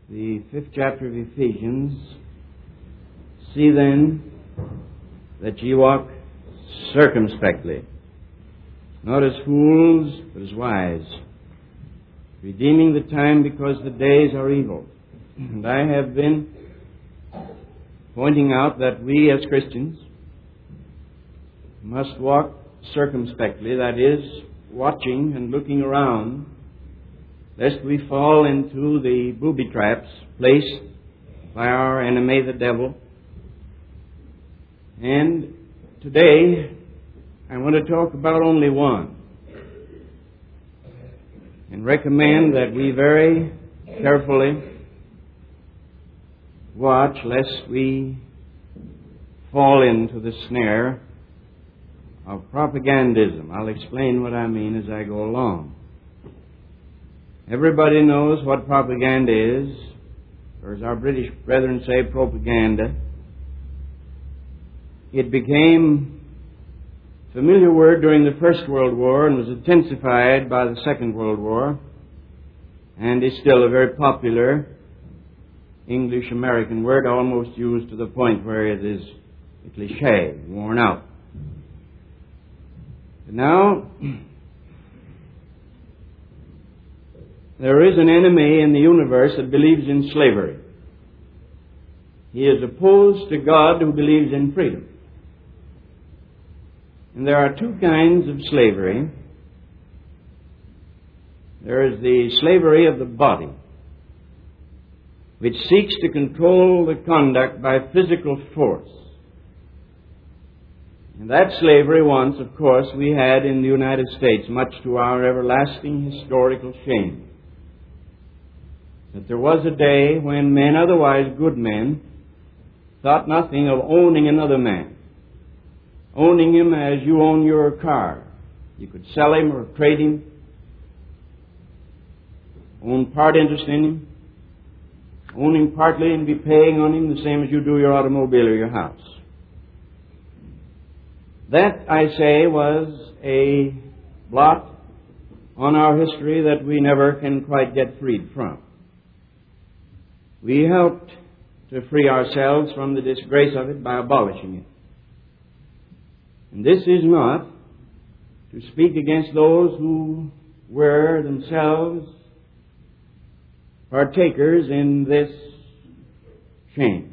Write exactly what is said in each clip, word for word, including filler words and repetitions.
the fifth chapter of Ephesians. See then that ye walk circumspectly, not as fools, but as wise, redeeming the time because the days are evil. And I have been pointing out that we as Christians must walk circumspectly, that is, watching and looking around, lest we fall into the booby traps placed by our enemy, the devil. And today, I want to talk about only one, and recommend that we very carefully watch lest we fall into the snare of propagandism. I'll explain what I mean as I go along. Everybody knows what propaganda is, or as our British brethren say, propaganda. It became a familiar word during the First World War and was intensified by the Second World War, and is still a very popular English-American word, almost used to the point where it is a cliché, worn out. But now, there is an enemy in the universe that believes in slavery. He is opposed to God who believes in freedom. And there are two kinds of slavery. There is the slavery of the body, which seeks to control the conduct by physical force. And that slavery once, of course, we had in the United States, much to our everlasting historical shame. That there was a day when men, otherwise good men, thought nothing of owning another man. Owning him as you own your car. You could sell him or trade him. Own part interest in him. Own him partly and be paying on him the same as you do your automobile or your house. That, I say, was a blot on our history that we never can quite get freed from. We helped to free ourselves from the disgrace of it by abolishing it. And this is not to speak against those who were themselves partakers in this shame,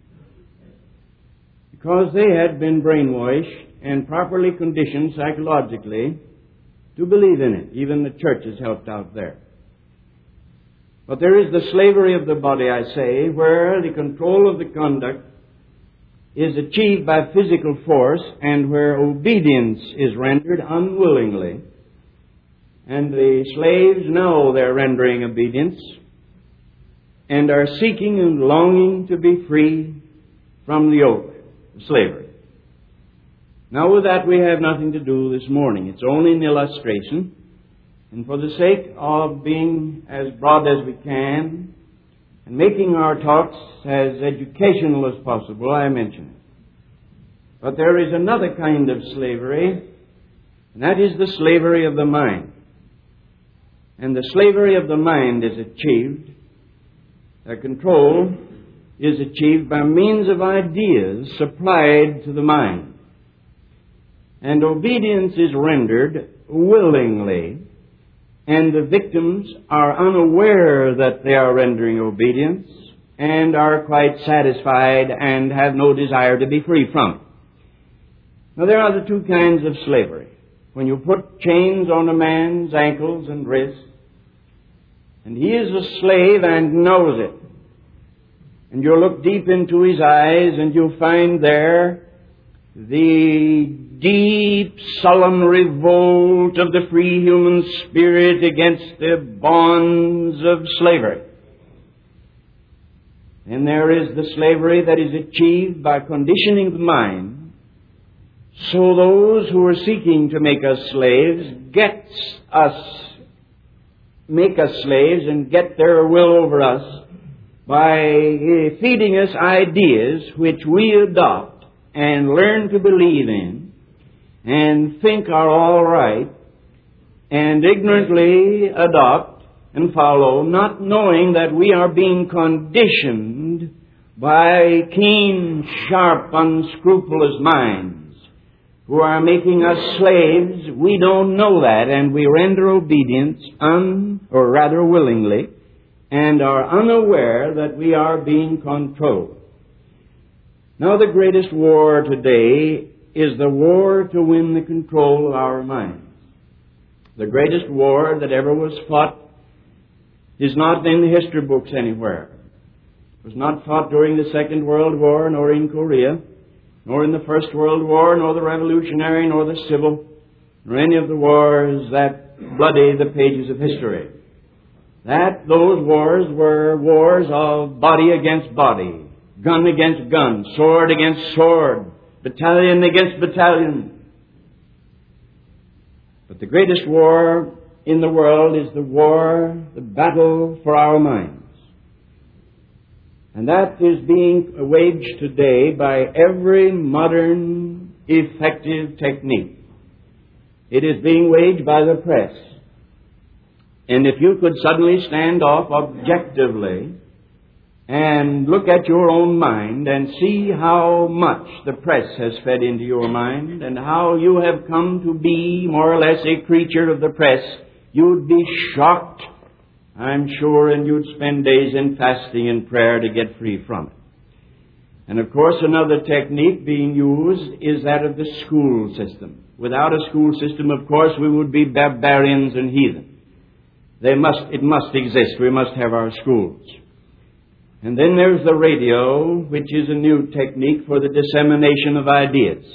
because they had been brainwashed and properly conditioned psychologically to believe in it. Even the churches helped out there. But there is the slavery of the body, I say, where the control of the conduct is achieved by physical force and where obedience is rendered unwillingly. And the slaves know they're rendering obedience and are seeking and longing to be free from the yoke of slavery. Now, with that, we have nothing to do this morning. It's only an illustration. And for the sake of being as broad as we can and making our talks as educational as possible, I mention it. But there is another kind of slavery, and that is the slavery of the mind. And the slavery of the mind is achieved, their control is achieved by means of ideas supplied to the mind. And obedience is rendered willingly, and the victims are unaware that they are rendering obedience and are quite satisfied and have no desire to be free from it. Now, there are the two kinds of slavery. When you put chains on a man's ankles and wrists, and he is a slave and knows it, and you look deep into his eyes and you find there the deep, solemn revolt of the free human spirit against the bonds of slavery. And there is the slavery that is achieved by conditioning the mind, so those who are seeking to make us slaves get us, make us slaves and get their will over us by feeding us ideas which we adopt and learn to believe in and think are all right, and ignorantly adopt and follow, not knowing that we are being conditioned by keen, sharp, unscrupulous minds who are making us slaves. We don't know that, and we render obedience un, or rather willingly, and are unaware that we are being controlled. Now, the greatest war today is the war to win the control of our minds. The greatest war that ever was fought is not in the history books anywhere. It was not fought during the Second World War, nor in Korea, nor in the First World War, nor the Revolutionary, nor the Civil, nor any of the wars that bloody the pages of history. That those wars were wars of body against body, gun against gun, sword against sword, battalion against battalion. But the greatest war in the world is the war, the battle for our minds. And that is being waged today by every modern, effective technique. It is being waged by the press. And if you could suddenly stand off objectively and look at your own mind and see how much the press has fed into your mind and how you have come to be more or less a creature of the press, you'd be shocked, I'm sure, and you'd spend days in fasting and prayer to get free from it. And of course, another technique being used is that of the school system. Without a school system, of course, we would be barbarians and heathen. They must, it must exist. We must have our schools. And then there's the radio, which is a new technique for the dissemination of ideas.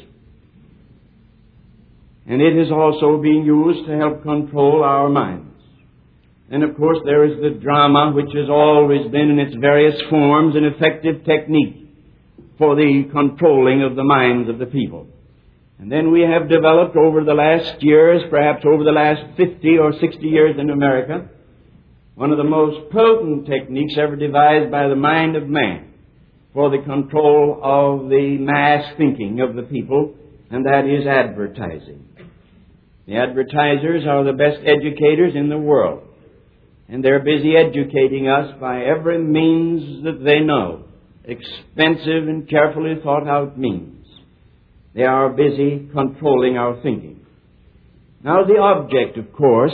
And it is also being used to help control our minds. And of course there is the drama, which has always been in its various forms an effective technique for the controlling of the minds of the people. And then we have developed over the last years, perhaps over the last fifty or sixty years in America, one of the most potent techniques ever devised by the mind of man for the control of the mass thinking of the people, and that is advertising. The advertisers are the best educators in the world, and they're busy educating us by every means that they know, expensive and carefully thought out means. They are busy controlling our thinking. Now, the object, of course,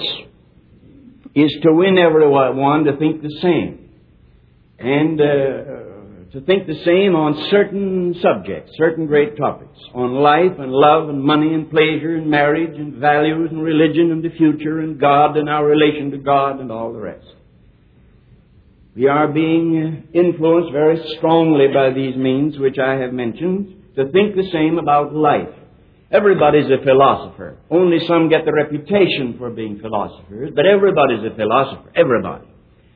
is to win everyone to think the same. And uh, to think the same on certain subjects, certain great topics, on life and love and money and pleasure and marriage and values and religion and the future and God and our relation to God and all the rest. We are being influenced very strongly by these means which I have mentioned to think the same about life. Everybody's a philosopher. Only some get the reputation for being philosophers, but everybody's a philosopher. Everybody.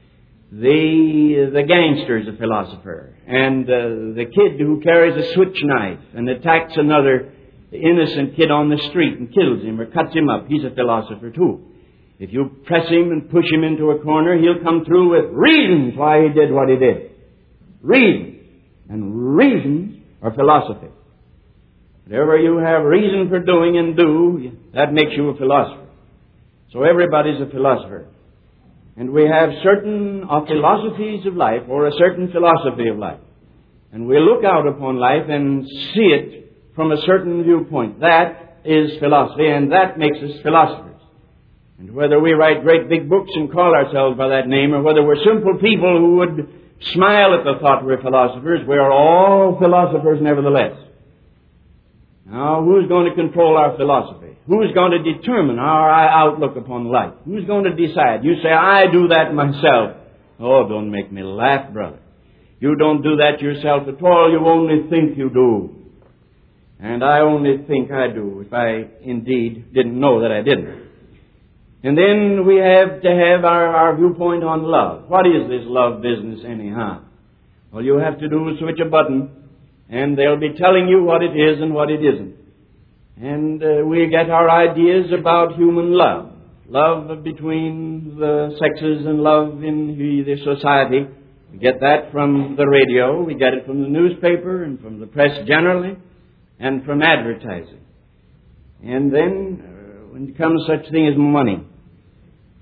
The, the gangster's a philosopher, and uh, the kid who carries a switch knife and attacks another innocent kid on the street and kills him or cuts him up, he's a philosopher too. If you press him and push him into a corner, he'll come through with reasons why he did what he did. Reasons. And reasons are philosophy. Whatever you have reason for doing and do, that makes you a philosopher. So everybody's a philosopher. And we have certain uh, philosophies of life, or a certain philosophy of life. And we look out upon life and see it from a certain viewpoint. That is philosophy, and that makes us philosophers. And whether we write great big books and call ourselves by that name, or whether we're simple people who would smile at the thought we're philosophers, we are all philosophers nevertheless. Now, who's going to control our philosophy? Who's going to determine our outlook upon life? Who's going to decide? You say, I do that myself. Oh, don't make me laugh, brother. You don't do that yourself at all. You only think you do. And I only think I do, if I indeed didn't know that I didn't. And then we have to have our, our viewpoint on love. What is this love business anyhow? All you have to do is switch a button, and they'll be telling you what it is and what it isn't. And uh, we get our ideas about human love. Love between the sexes and love in the society. We get that from the radio, we get it from the newspaper and from the press generally, and from advertising. And then, uh, when it comes to such thing as money,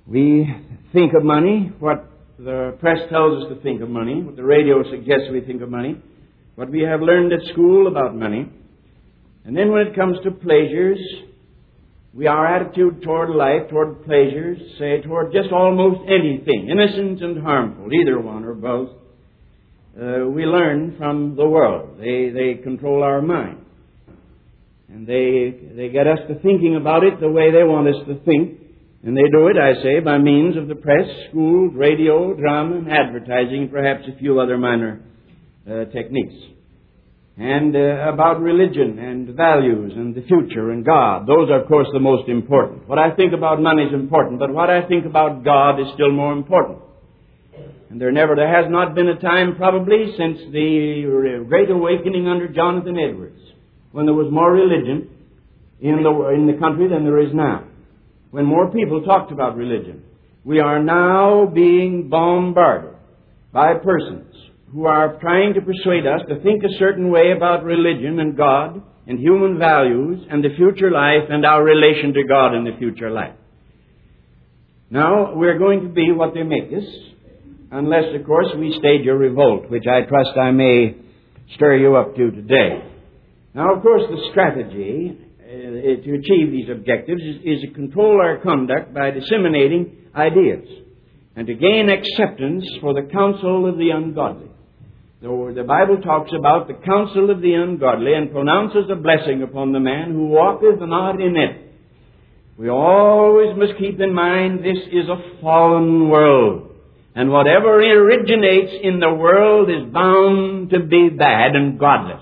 We think of money, what the press tells us to think of money, what the radio suggests we think of money, what we have learned at school about money. And then when it comes to pleasures, we, our attitude toward life, toward pleasures, say toward just almost anything, innocent and harmful, either one or both, uh, we learn from the world. They, they control our mind. And they, they get us to thinking about it the way they want us to think. And they do it, I say, by means of the press, schools, radio, drama, and advertising, and perhaps a few other minor uh, techniques. And uh, about religion and values and the future and God. Those are, of course, the most important. What I think about money is important, but what I think about God is still more important. And there never, there has not been a time probably since the Great Awakening under Jonathan Edwards when there was more religion in the, in the country than there is now. When more people talked about religion. We are now being bombarded by persons who are trying to persuade us to think a certain way about religion and God and human values and the future life and our relation to God in the future life. Now, we're going to be what they make us, unless, of course, we stage a revolt, which I trust I may stir you up to today. Now, of course, the strategy uh, to achieve these objectives is, is to control our conduct by disseminating ideas and to gain acceptance for the counsel of the ungodly. The, the Bible talks about the counsel of the ungodly and pronounces a blessing upon the man who walketh not in it. We always must keep in mind this is a fallen world. And whatever originates in the world is bound to be bad and godless.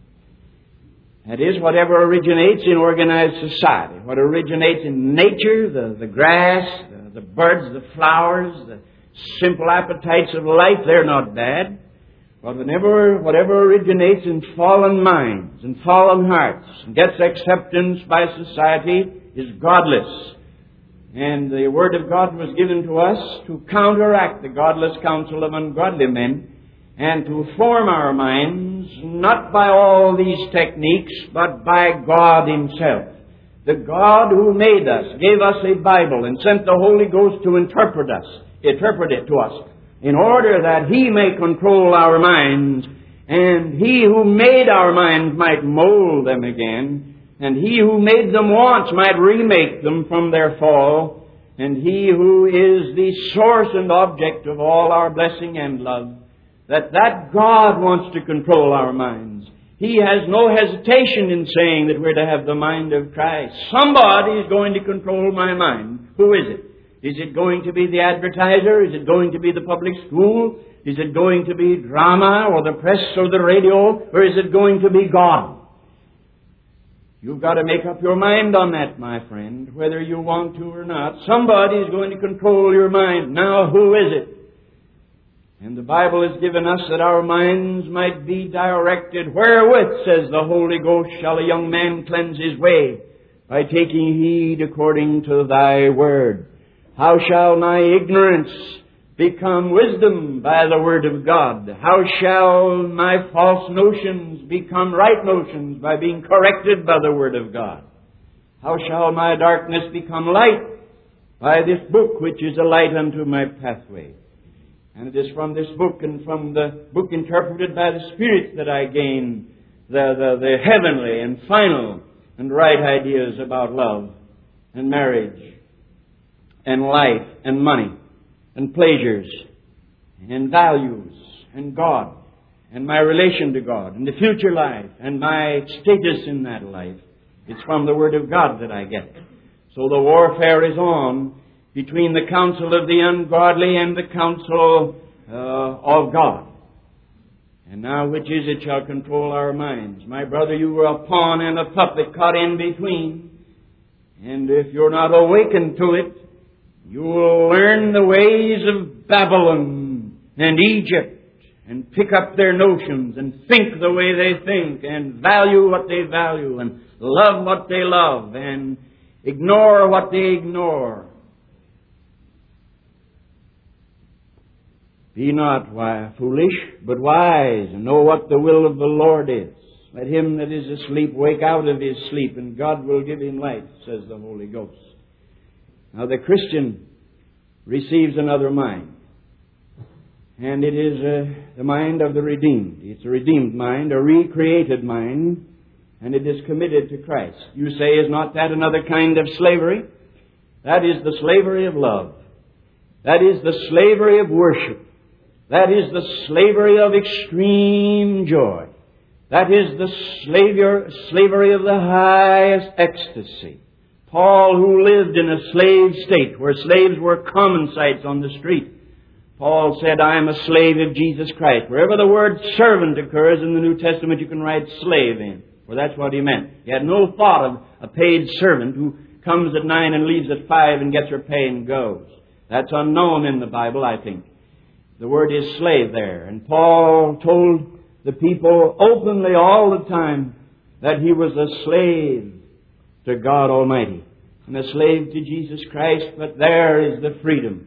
That is, whatever originates in organized society, what originates in nature, the, the grass, the, the birds, the flowers, the simple appetites of life, they're not bad. But whenever, whatever originates in fallen minds and fallen hearts and gets acceptance by society is godless. And the Word of God was given to us to counteract the godless counsel of ungodly men and to form our minds not by all these techniques but by God Himself. The God who made us gave us a Bible and sent the Holy Ghost to interpret us, interpret it to us, in order that He may control our minds, and He who made our minds might mold them again, and He who made them once might remake them from their fall, and He who is the source and object of all our blessing and love, that that God wants to control our minds. He has no hesitation in saying that we're to have the mind of Christ. Somebody is going to control my mind. Who is it? Is it going to be the advertiser? Is it going to be the public school? Is it going to be drama or the press or the radio? Or is it going to be God? You've got to make up your mind on that, my friend, whether you want to or not. Somebody is going to control your mind. Now, who is it? And the Bible has given us that our minds might be directed. Wherewith, says the Holy Ghost, shall a young man cleanse his way? By taking heed according to thy word. How shall my ignorance become wisdom by the word of God? How shall my false notions become right notions by being corrected by the word of God? How shall my darkness become light by this book, which is a light unto my pathway? And it is from this book and from the book interpreted by the Spirit that I gain the, the, the heavenly and final and right ideas about love and marriage and life and money and pleasures and values and God and my relation to God and the future life and my status in that life. It's from the Word of God that I get it. So the warfare is on between the counsel of the ungodly and the counsel uh, of God. And now which is it shall control our minds? My brother, you were a pawn and a puppet caught in between. And if you're not awakened to it, you will learn the ways of Babylon and Egypt and pick up their notions and think the way they think and value what they value and love what they love and ignore what they ignore. Be not foolish, but wise, and know what the will of the Lord is. Let him that is asleep wake out of his sleep, and God will give him light, says the Holy Ghost. Now the Christian receives another mind. And it is uh, the mind of the redeemed. It's a redeemed mind, a recreated mind, and it is committed to Christ. You say, is not that another kind of slavery? That is the slavery of love. That is the slavery of worship. That is the slavery of extreme joy. That is the slavery, slavery of the highest ecstasy. Paul, who lived in a slave state where slaves were common sights on the street, Paul said, I am a slave of Jesus Christ. Wherever the word servant occurs in the New Testament, you can write slave in. For that's what he meant. He had no thought of a paid servant who comes at nine and leaves at five and gets her pay and goes. That's unknown in the Bible, I think. The word is slave there. And Paul told the people openly all the time that he was a slave to God Almighty and a slave to Jesus Christ, but there is the freedom.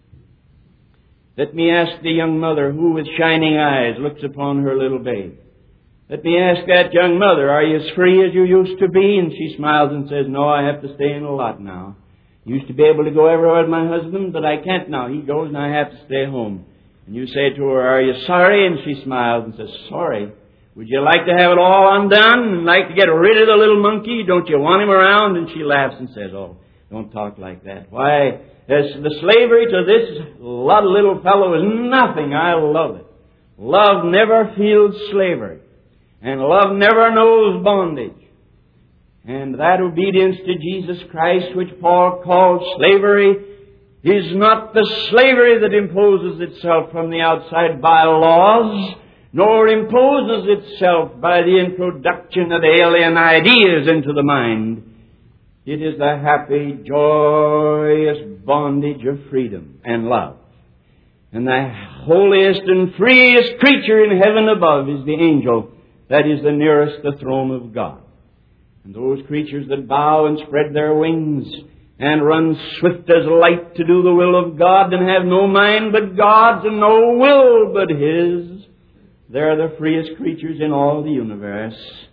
Let me ask the young mother who with shining eyes looks upon her little babe. Let me ask that young mother, are you as free as you used to be? And she smiles and says, no, I have to stay in a lot now. Used to be able to go everywhere with my husband, but I can't now. He goes and I have to stay home. And you say to her, are you sorry? And she smiles and says, sorry. Would you like to have it all undone and like to get rid of the little monkey? Don't you want him around? And she laughs and says, oh, don't talk like that. Why, the slavery to this little fellow is nothing. I love it. Love never feels slavery. And love never knows bondage. And that obedience to Jesus Christ, which Paul called slavery, is not the slavery that imposes itself from the outside by laws, nor imposes itself by the introduction of alien ideas into the mind. It is the happy, joyous bondage of freedom and love. And the holiest and freest creature in heaven above is the angel that is the nearest the throne of God. And those creatures that bow and spread their wings and run swift as light to do the will of God and have no mind but God's and no will but His, they're the freest creatures in all the universe.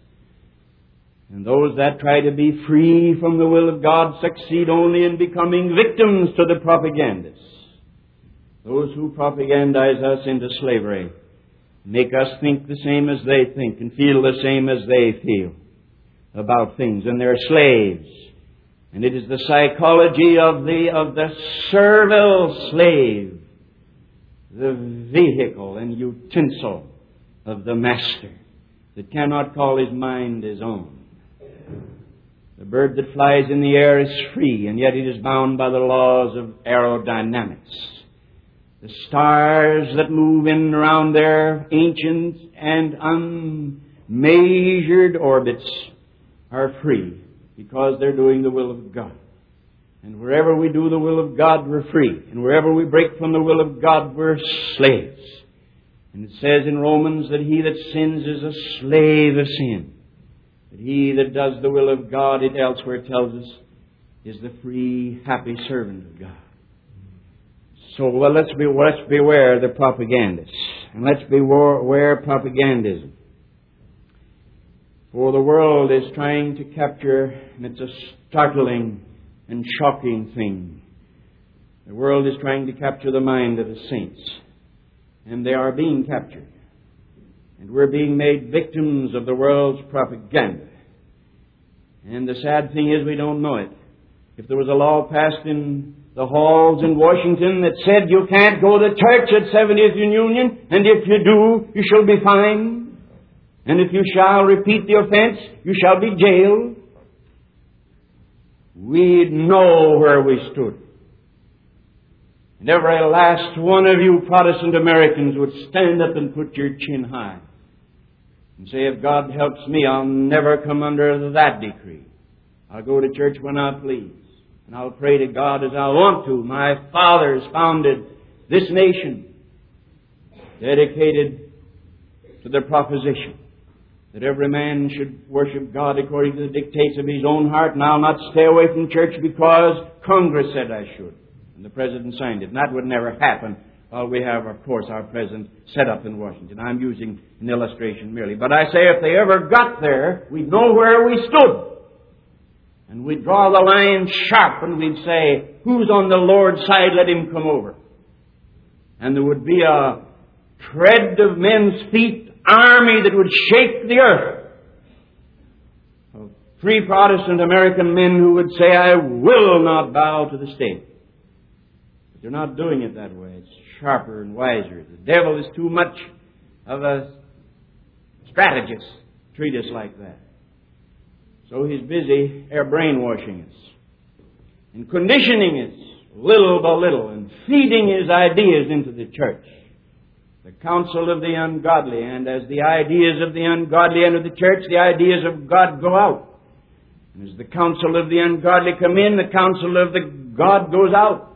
And those that try to be free from the will of God succeed only in becoming victims to the propagandists. Those who propagandize us into slavery make us think the same as they think and feel the same as they feel about things. And they're slaves. And it is the psychology of the, of the servile slave, the vehicle and utensil of the master that cannot call his mind his own. The bird that flies in the air is free, and yet it is bound by the laws of aerodynamics. The stars that move in and around their ancient and unmeasured orbits are free because they're doing the will of God. And wherever we do the will of God, we're free. And wherever we break from the will of God, we're slaves. And it says in Romans that he that sins is a slave of sin. But he that does the will of God, it elsewhere tells us, is the free, happy servant of God. So well, let's be let's beware the propagandists, and let's beware propagandism. For the world is trying to capture, and it's a startling and shocking thing. The world is trying to capture the mind of the saints, and they are being captured, and we're being made victims of the world's propaganda. And the sad thing is, we don't know it. If there was a law passed in the halls in Washington that said you can't go to church at seventieth and Union, and if you do, you shall be fined, and if you shall repeat the offense, you shall be jailed, we'd know where we stood. And every last one of you Protestant Americans would stand up and put your chin high and say, if God helps me, I'll never come under that decree. I'll go to church when I please. And I'll pray to God as I want to. My fathers founded this nation dedicated to the proposition that every man should worship God according to the dictates of his own heart, and I'll not stay away from church because Congress said I should. And the President signed it. And that would never happen while we have, of course, our President set up in Washington. I'm using an illustration merely. But I say if they ever got there, we'd know where we stood. And we'd draw the line sharp and we'd say, who's on the Lord's side, let him come over. And there would be a tread of men's feet army that would shake the earth. Of free Protestant American men who would say, I will not bow to the state. But they're not doing it that way. It's sharper and wiser. The devil is too much of a strategist to treat us like that. So he's busy air brainwashing us and conditioning us little by little and feeding his ideas into the church. The counsel of the ungodly, and as the ideas of the ungodly enter the church, the ideas of God go out. And as the counsel of the ungodly come in, the counsel of the God goes out.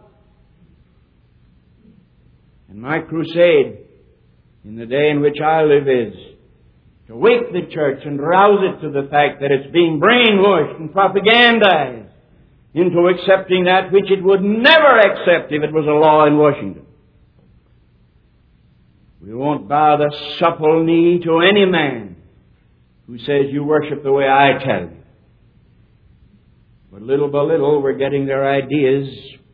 And my crusade in the day in which I live is to wake the church and rouse it to the fact that it's being brainwashed and propagandized into accepting that which it would never accept if it was a law in Washington. We won't bow the supple knee to any man who says you worship the way I tell you. But little by little we're getting their ideas,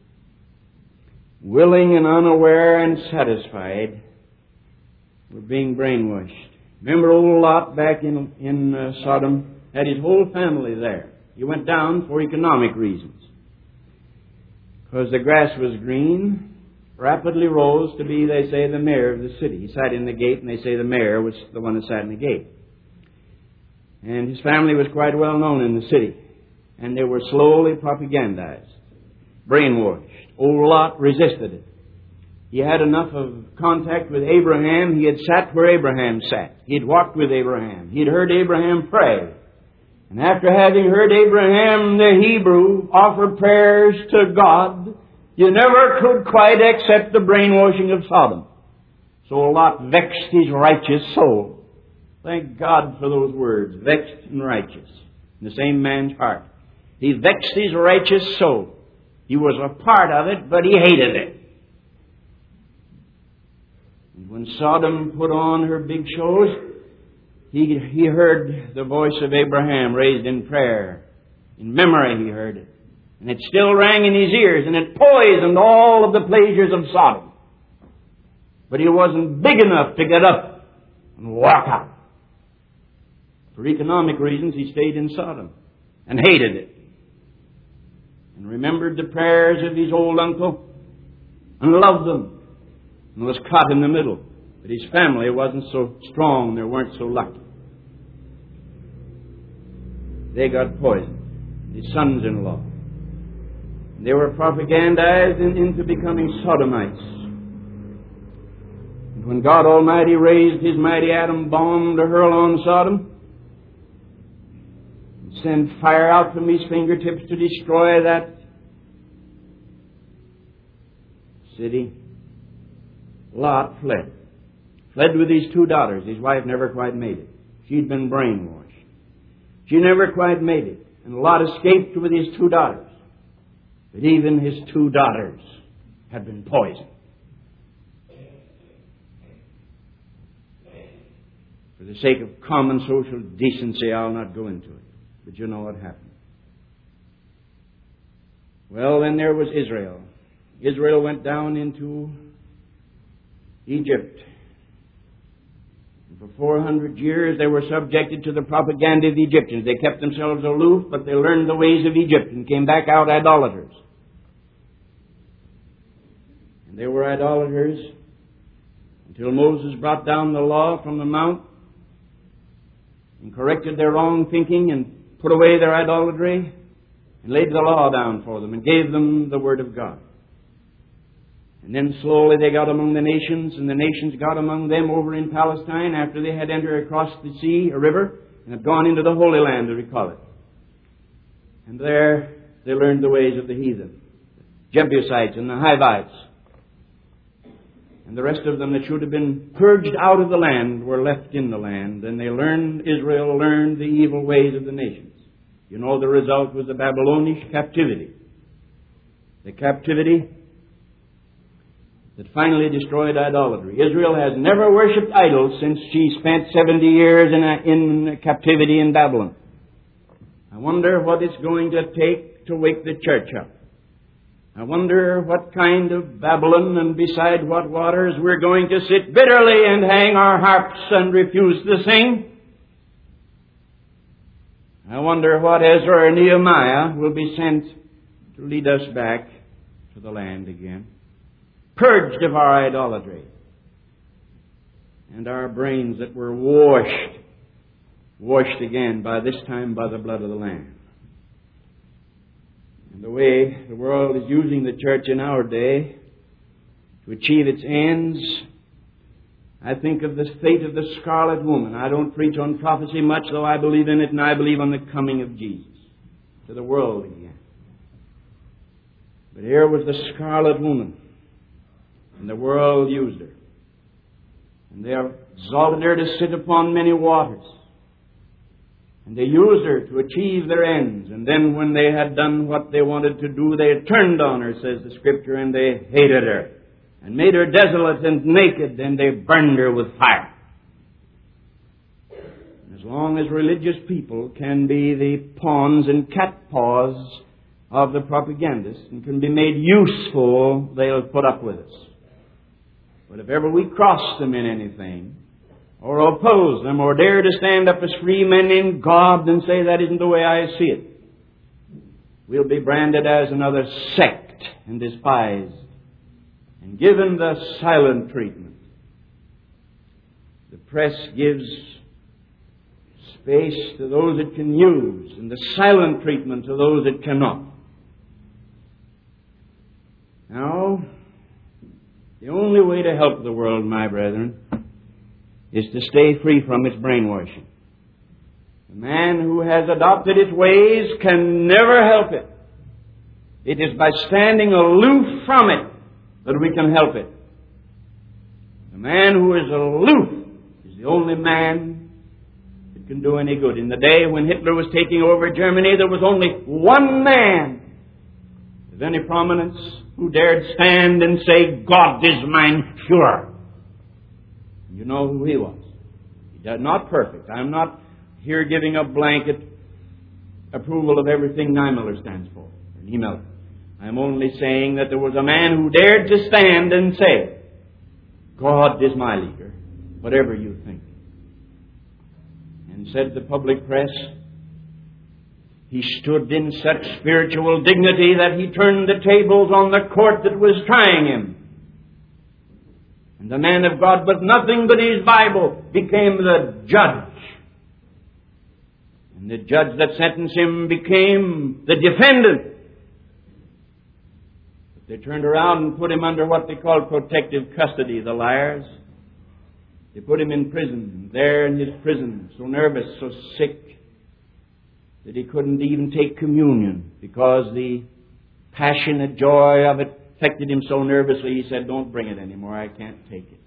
willing and unaware and satisfied. We're being brainwashed. Remember old Lot back in, in uh, Sodom had his whole family there. He went down for economic reasons. Because the grass was green, rapidly rose to be, they say, the mayor of the city. He sat in the gate, and they say the mayor was the one that sat in the gate. And his family was quite well known in the city. And they were slowly propagandized, brainwashed. Old Lot resisted it. He had enough of contact with Abraham. He had sat where Abraham sat. He had walked with Abraham. He had heard Abraham pray. And after having heard Abraham, the Hebrew, offer prayers to God, you never could quite accept the brainwashing of Sodom. So Lot vexed his righteous soul. Thank God for those words, vexed and righteous, in the same man's heart. He vexed his righteous soul. He was a part of it, but he hated it. And when Sodom put on her big shows, he, he heard the voice of Abraham raised in prayer. In memory he heard it. And it still rang in his ears, and it poisoned all of the pleasures of Sodom. But he wasn't big enough to get up and walk out. For economic reasons, he stayed in Sodom and hated it. And remembered the prayers of his old uncle and loved them. And was caught in the middle. But his family wasn't so strong, they weren't so lucky. They got poisoned. His sons-in-law. They were propagandized in, into becoming Sodomites. And when God Almighty raised His mighty atom bomb to hurl on Sodom, and send fire out from His fingertips to destroy that city, Lot fled. Fled with his two daughters. His wife never quite made it. She'd been brainwashed. She never quite made it. And Lot escaped with his two daughters. But even his two daughters had been poisoned. For the sake of common social decency, I'll not go into it. But you know what happened. Well, then there was Israel. Israel went down into Egypt. And for four hundred years they were subjected to the propaganda of the Egyptians. They kept themselves aloof, but they learned the ways of Egypt and came back out idolaters. And they were idolaters until Moses brought down the law from the mount and corrected their wrong thinking and put away their idolatry and laid the law down for them and gave them the Word of God. And then slowly they got among the nations, and the nations got among them over in Palestine after they had entered across the sea, a river, and had gone into the Holy Land, as we call it. And there they learned the ways of the heathen, the Jebusites and the Hivites. And the rest of them that should have been purged out of the land were left in the land, and they learned, Israel learned the evil ways of the nations. You know, the result was the Babylonish captivity. The captivity that finally destroyed idolatry. Israel has never worshipped idols since she spent seventy years in, a, in captivity in Babylon. I wonder what it's going to take to wake the church up. I wonder what kind of Babylon and beside what waters we're going to sit bitterly and hang our harps and refuse to sing. I wonder what Ezra or Nehemiah will be sent to lead us back to the land again, purged of our idolatry and our brains that were washed, washed again, by this time by the blood of the Lamb. And the way the world is using the church in our day to achieve its ends, I think of the fate of the scarlet woman. I don't preach on prophecy much, though I believe in it, and I believe on the coming of Jesus to the world again. But here was the scarlet woman, and the world used her. And they exalted her to sit upon many waters. And they used her to achieve their ends. And then when they had done what they wanted to do, they turned on her, says the Scripture, and they hated her, and made her desolate and naked, and they burned her with fire. And as long as religious people can be the pawns and catpaws of the propagandists and can be made useful, they'll put up with us. But if ever we cross them in anything, or oppose them, or dare to stand up as free men in God and say that isn't the way I see it, we'll be branded as another sect and despised and given the silent treatment. The press gives space to those it can use and the silent treatment to those it cannot. Now, the only way to help the world, my brethren, is to stay free from its brainwashing. The man who has adopted its ways can never help it. It is by standing aloof from it that we can help it. The man who is aloof is the only man that can do any good. In the day when Hitler was taking over Germany, there was only one man of any prominence who dared stand and say, God is mein Führer. You know who he was. He's not perfect. I'm not here giving a blanket approval of everything Niemöller stands for, or Niemöller. I'm only saying that there was a man who dared to stand and say, God is my leader, whatever you think. And said the public press, he stood in such spiritual dignity that he turned the tables on the court that was trying him. And the man of God, with nothing but his Bible, became the judge. And the judge that sentenced him became the defendant. But they turned around and put him under what they call protective custody, the liars. They put him in prison, there in his prison, so nervous, so sick, that he couldn't even take communion because the passionate joy of it affected him so nervously. He said, don't bring it anymore, I can't take it.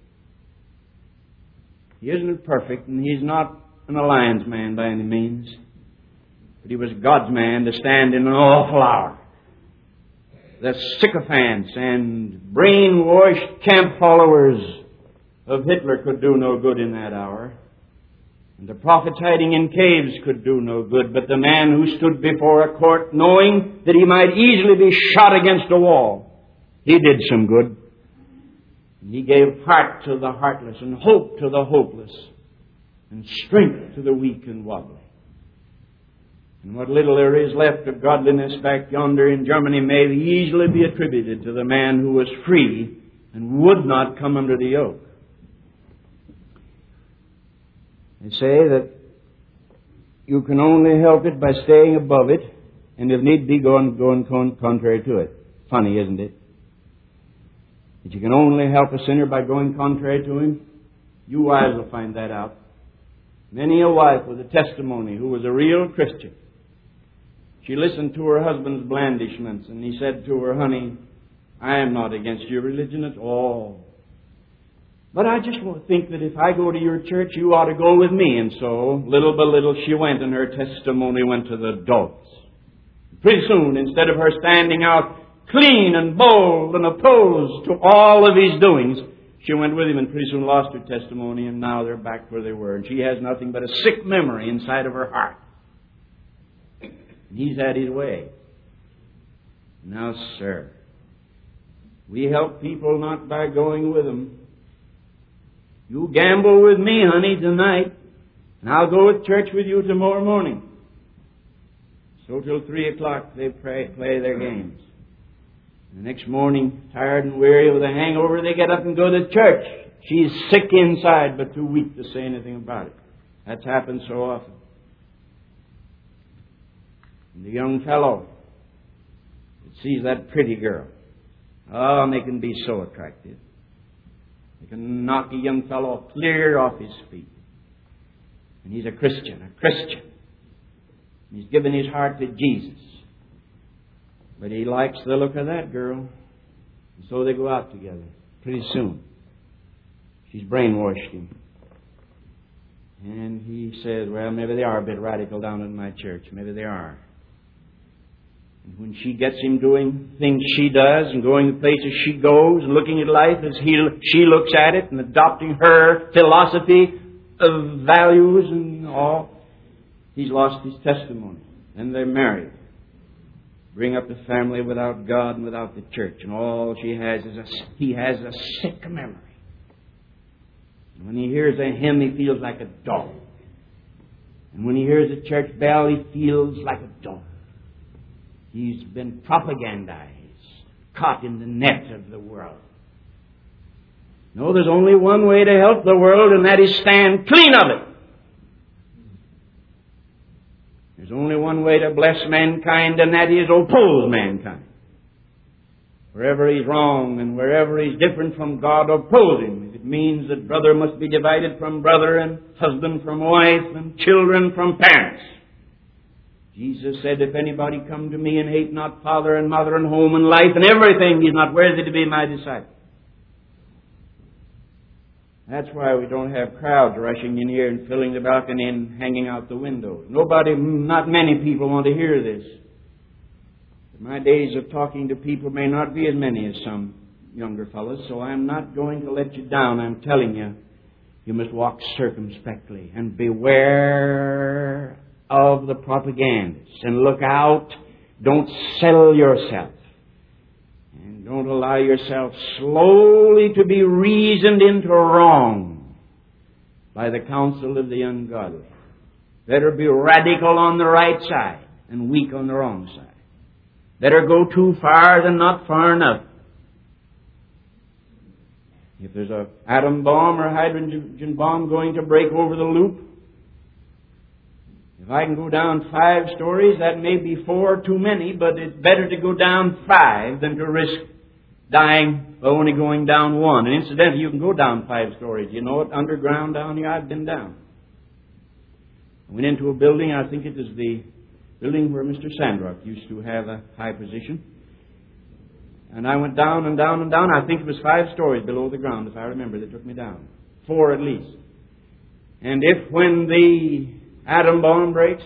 He isn't perfect, and he's not an alliance man by any means, but he was God's man to stand in an awful hour. The sycophants and brainwashed camp followers of Hitler could do no good in that hour. And the prophets hiding in caves could do no good, but the man who stood before a court knowing that he might easily be shot against a wall, he did some good. And he gave heart to the heartless and hope to the hopeless and strength to the weak and wobbly. And what little there is left of godliness back yonder in Germany may easily be attributed to the man who was free and would not come under the yoke. They say that you can only help it by staying above it, and if need be, going, going con- contrary to it. Funny, isn't it? That you can only help a sinner by going contrary to him? You wives will find that out. Many a wife with a testimony who was a real Christian. She listened to her husband's blandishments, and he said to her, honey, I am not against your religion at all. But I just think that if I go to your church, you ought to go with me. And so, little by little, she went, and her testimony went to the dogs. Pretty soon, instead of her standing out clean and bold and opposed to all of his doings, she went with him and pretty soon lost her testimony, and now they're back where they were. And she has nothing but a sick memory inside of her heart. And he's had his way. Now, sir, We help people not by going with them. You gamble with me, honey, tonight, and I'll go to church with you tomorrow morning. So till three o'clock they pray, play their games. The next morning, tired and weary with a hangover, they get up and go to church. She's sick inside, but too weak to say anything about it. That's happened so often. And the young fellow that sees that pretty girl, oh, and they can be so attractive. They can knock a young fellow clear off his feet. And he's a Christian, a Christian. And he's given his heart to Jesus. But he likes the look of that girl. And so they go out together. Pretty soon, she's brainwashed him. And he says, well, maybe they are a bit radical down in my church. Maybe they are. And when she gets him doing things she does and going to places she goes and looking at life as he, she looks at it and adopting her philosophy of values and all, he's lost his testimony. And they're married. Bring up the family without God and without the church. And all she has is a, he has a sick memory. And when he hears a hymn, he feels like a dog. And when he hears a church bell, he feels like a dog. He's been propagandized, caught in the net of the world. No, there's only one way to help the world, and that is stand clean of it. There's only one way to bless mankind, and that is oppose mankind. Wherever he's wrong and wherever he's different from God, oppose him. If it means that brother must be divided from brother and husband from wife and children from parents. Jesus said, if anybody come to me and hate not father and mother and home and life and everything, he's not worthy to be my disciple. That's why we don't have crowds rushing in here and filling the balcony and hanging out the windows. Nobody, not many people want to hear this. My days of talking to people may not be as many as some younger fellows, so I'm not going to let you down. I'm telling you, you must walk circumspectly and beware of the propagandists and look out. Don't sell yourself. And don't allow yourself slowly to be reasoned into wrong by the counsel of the ungodly. Better be radical on the right side and weak on the wrong side. Better go too far than not far enough. If there's an atom bomb or hydrogen bomb going to break over the loop, if I can go down five stories, that may be four too many, but it's better to go down five than to risk dying by only going down one. And incidentally, you can go down five stories. You know it, underground down here, I've been down. I went into a building, I think it is the building where Mister Sandrock used to have a high position. And I went down and down and down. I think it was five stories below the ground, if I remember. They took me down. Four at least. And if when the atom bomb breaks,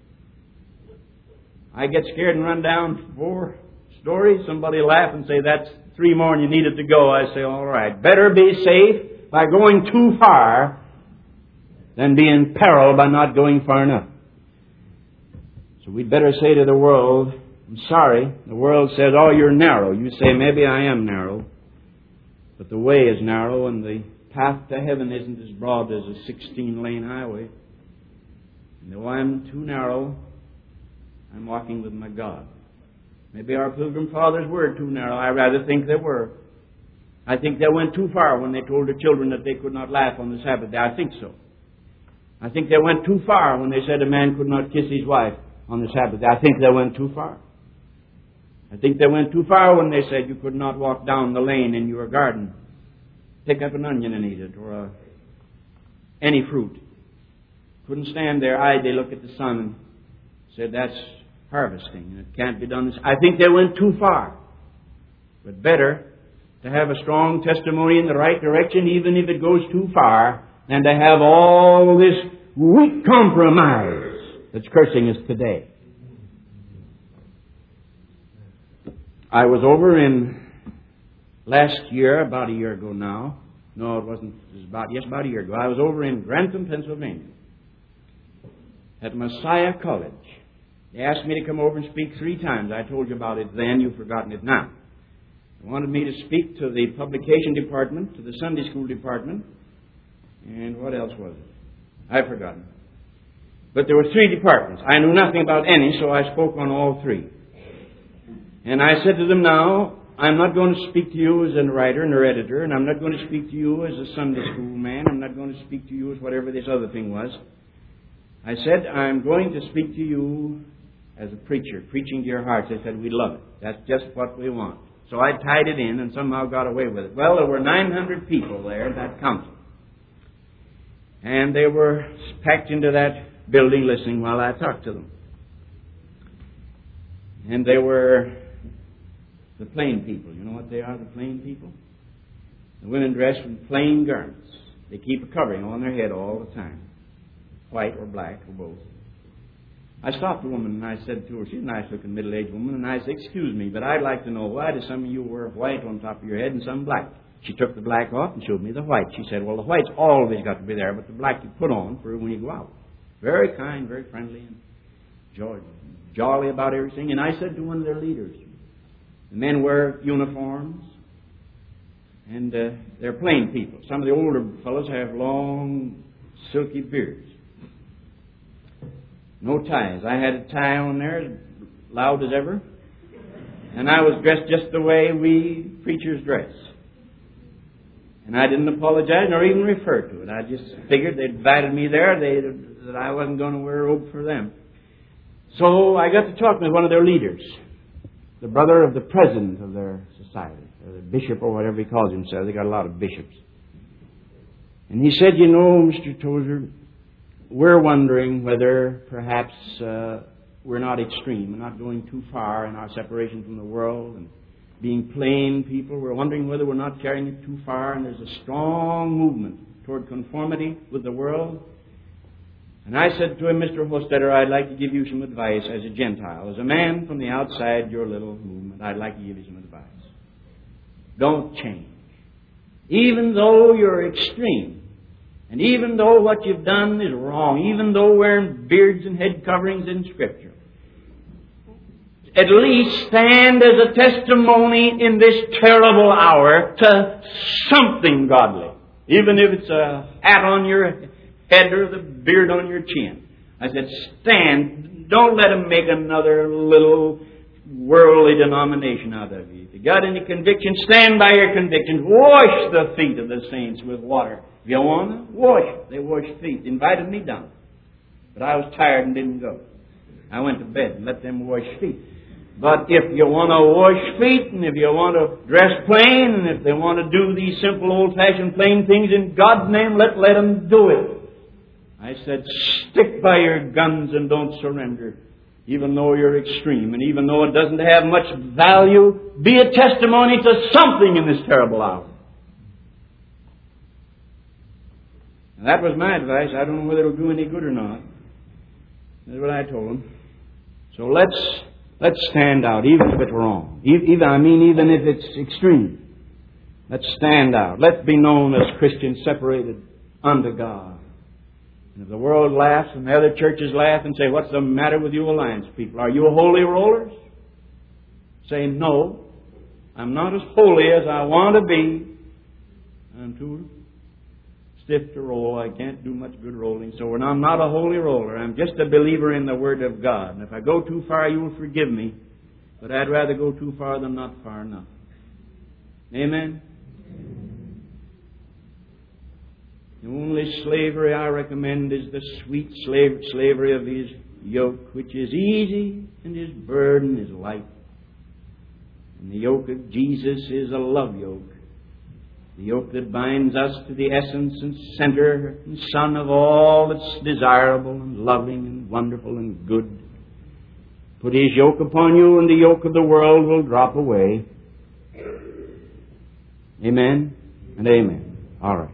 I get scared and run down four stories, somebody will laugh and say, that's three more and you needed to go. I say, all right, better be safe by going too far than be in peril by not going far enough. So we'd better say to the world, I'm sorry. The world says, oh, you're narrow. You say, maybe I am narrow. But the way is narrow and the path to heaven isn't as broad as a sixteen-lane highway. And though I'm too narrow, I'm walking with my God. Maybe our Pilgrim Fathers were too narrow. I rather think they were. I think they went too far when they told the children that they could not laugh on the Sabbath day. I think so. I think they went too far when they said a man could not kiss his wife on the Sabbath day. I think they went too far. I think they went too far when they said you could not walk down the lane in your garden, pick up an onion and eat it, or uh, any fruit. Couldn't stand there idly look at the sun and said that's harvesting and it can't be done. I think they went too far. But better to have a strong testimony in the right direction, even if it goes too far, than to have all this weak compromise that's cursing us today. I was over in last year, about a year ago now. No, it wasn't. It was about, yes, about a year ago. I was over in Grantham, Pennsylvania, at Messiah College. They asked me to come over and speak three times. I told you about it then. You've forgotten it now. They wanted me to speak to the publication department, to the Sunday school department, and what else was it? I've forgotten. But there were three departments. I knew nothing about any, so I spoke on all three. And I said to them, now, I'm not going to speak to you as a writer and an editor, and I'm not going to speak to you as a Sunday school man. I'm not going to speak to you as whatever this other thing was. I said, I'm going to speak to you as a preacher, preaching to your hearts. They said, we love it. That's just what we want. So I tied it in and somehow got away with it. Well, there were nine hundred people there at that council. And they were packed into that building listening while I talked to them. And they were the plain people. You know what they are, the plain people? The women dress in plain garments. They keep a covering on their head all the time. White or black or both. I stopped the woman and I said to her, she's a nice-looking middle-aged woman, and I said, excuse me, but I'd like to know, why do some of you wear white on top of your head and some black? She took the black off and showed me the white. She said, well, the white's always got to be there, but the black you put on for when you go out. Very kind, very friendly, and joy, jolly about everything. And I said to one of their leaders, the men wear uniforms, and uh, they're plain people. Some of the older fellows have long, silky beards. No ties. I had a tie on there as loud as ever. And I was dressed just the way we preachers dress. And I didn't apologize nor even refer to it. I just figured they'd invited me there, they, that I wasn't going to wear a robe for them. So I got to talk with one of their leaders, the brother of the president of their society, or the bishop or whatever he calls himself. They got a lot of bishops. And he said, you know, Mister Tozer, we're wondering whether perhaps uh, we're not extreme. We're not going too far in our separation from the world and being plain people. We're wondering whether we're not carrying it too far, and there's a strong movement toward conformity with the world. And I said to him, Mister Hostetter, I'd like to give you some advice as a Gentile. As a man from the outside your little movement, I'd like to give you some advice. Don't change. Even though you're extreme, and even though what you've done is wrong, even though wearing beards and head coverings in Scripture, at least stand as a testimony in this terrible hour to something godly. Even if it's a hat on your head or the beard on your chin. I said, stand. Don't let them make another little worldly denomination out of you. If you got any conviction, stand by your convictions. Wash the feet of the saints with water. If you want to, wash. They wash feet. Invited me down. But I was tired and didn't go. I went to bed and let them wash feet. But if you want to wash feet, and if you want to dress plain, and if they want to do these simple old-fashioned plain things in God's name, let, let them do it. I said, stick by your guns and don't surrender, even though you're extreme, and even though it doesn't have much value, be a testimony to something in this terrible hour. And that was my advice. I don't know whether it'll do any good or not. That's what I told them. So let's let's stand out, even if it's wrong. Even, I mean, even if it's extreme. Let's stand out. Let's be known as Christians separated unto God. And if the world laughs and the other churches laugh and say, what's the matter with you Alliance people? Are you holy rollers? Say, no, I'm not as holy as I want to be. I'm too stiff to roll. I can't do much good rolling. So I'm not a holy roller. I'm just a believer in the Word of God. And if I go too far, you'll forgive me. But I'd rather go too far than not far enough. Amen? The only slavery I recommend is the sweet slave, slavery of His yoke, which is easy and His burden is light. And the yoke of Jesus is a love yoke. The yoke that binds us to the essence and center and sun of all that's desirable and loving and wonderful and good. Put His yoke upon you and the yoke of the world will drop away. Amen and amen. All right.